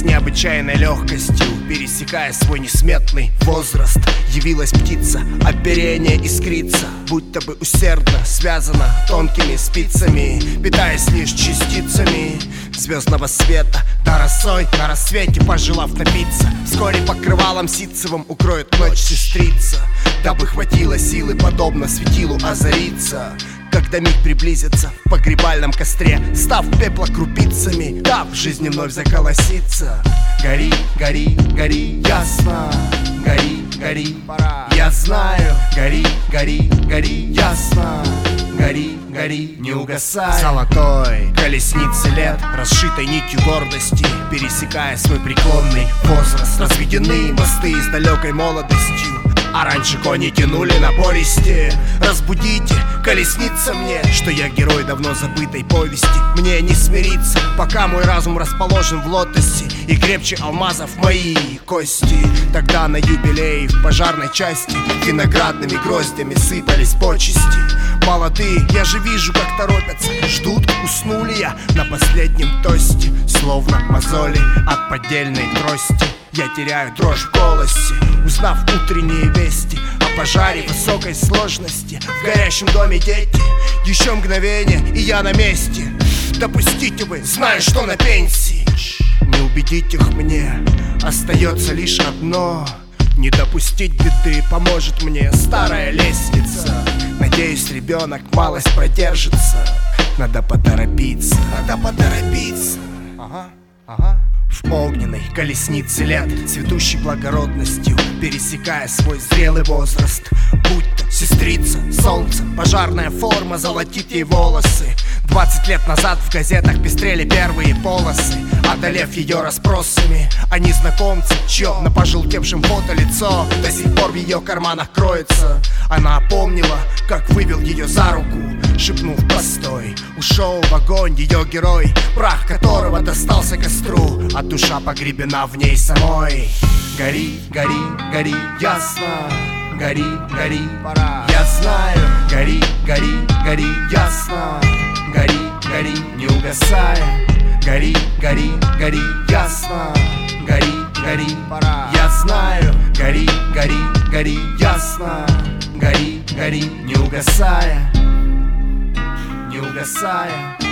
с необычайной легкостью, пересекая свой несметный возраст. Явилась птица, оперение искрится, будто бы усердно связана тонкими спицами, питаясь лишь частицами звездного света. Да росой на рассвете, пожелав напиться, вскоре покрывалом ситцевым укроет ночь сестрица, дабы хватило силы, подобно светилу, озариться, когда миг приблизится в погребальном костре, став пепла крупицами, дав жизни вновь заколоситься. Гори, гори, гори, ясно, гори, гори, пора. Я знаю, гори, гори, гори, ясно, гори, гори, не угасай. Золотой колесницы лет, расшитой нитью гордости, пересекая свой преклонный возраст, разведены мосты с далекой молодостью, а раньше кони тянули на пористе. Разбудите, колесница мне, что я герой давно забытой повести. Мне не смириться, пока мой разум расположен в лотосе, и крепче алмазов мои кости. Тогда на юбилей в пожарной части виноградными гроздями сыпались почести. Молодые, я же вижу, как торопятся, ждут, усну ли я на последнем тосте. Словно мозоли от поддельной трости, я теряю дрожь в голосе, узнав утренние вести о пожаре высокой сложности. В горящем доме дети, еще мгновение, и я на месте. Допустите вы, зная, что на пенсии. Не убедить их мне, остается лишь одно: не допустить беды поможет мне старая лестница. Надеюсь, ребенок малость продержится. Надо поторопиться, надо поторопиться. Ага, ага. В огненной колеснице лет, цветущей благородностью, пересекая свой зрелый возраст, будто сестрица, солнце, пожарная форма золотит ей волосы. 20 лет назад в газетах пестрели первые полосы, одолев ее расспросами о незнакомце, чье на пожелтевшем фото лицо до сих пор в ее карманах кроется. Она помнила, как вывел ее за руку, шепнув постой. Ушел в огонь ее герой, прах которого достался костру, а душа погребена в ней самой. Гори, гори, гори, ясно, гори, гори, пора. Я знаю, гори, гори, гори, ясно, гори, гори, не угасая. Гори, гори, гори, ясно, гори, гори, пора. Я знаю, гори, гори, гори, ясно, гори, гори, не угасая, не угасая.